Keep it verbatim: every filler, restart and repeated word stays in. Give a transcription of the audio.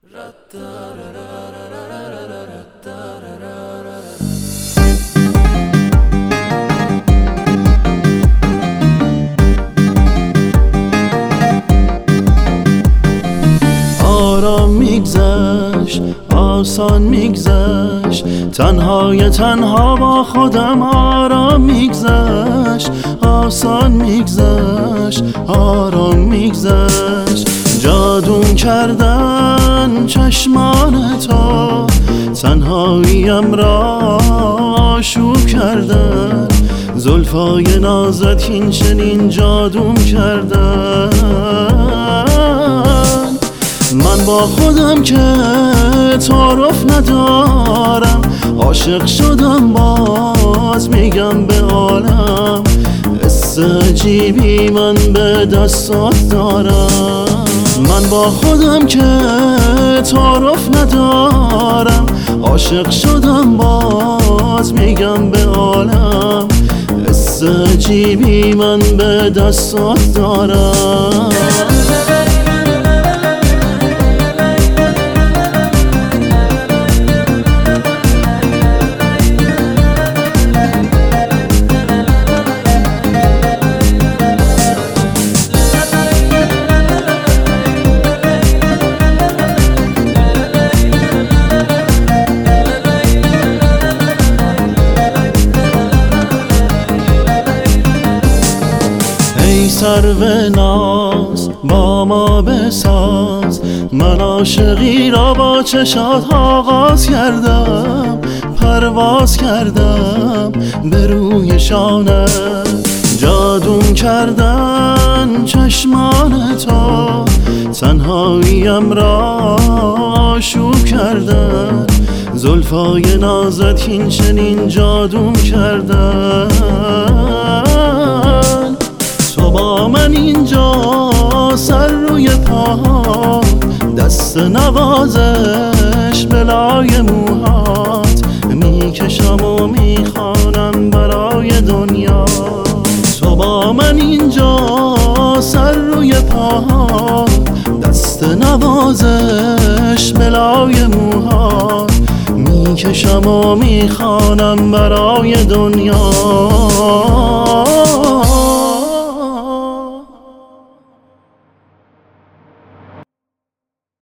آرام میگذشت، آسان میگذشت، تنهای تنها با خودم. آرام میگذشت، آسان میگذشت، آرام میگذشت. جادوم کردن چشمان تو، تنهاییم را آشوب کردن. زلفای نازت این چنین جادوم کردن. من با خودم که تعارف ندارم، عاشق شدم باز میگم به عالم. حس عجیبی من به دستات دارم. من با خودم که تعارف ندارم، عاشق شدم باز میگم به عالم. حس عجیبی من به دستات دارم. سرو ناز با ما بساز، من عاشقی را با چشات آغاز کردم. پرواز کردم به روی شانت، جادوم کردن چشمان تو، تنهاییم را آشوب کردن. زلفای نازت این چنین جادوم کردن. تو با من اینجا سر روی پا، دست نوازش بلای موهات، میکشم و میخوانم برای دنیا. تو با من اینجا سر روی پا، دست نوازش بلای موهات، میکشم و میخوانم برای دنیا.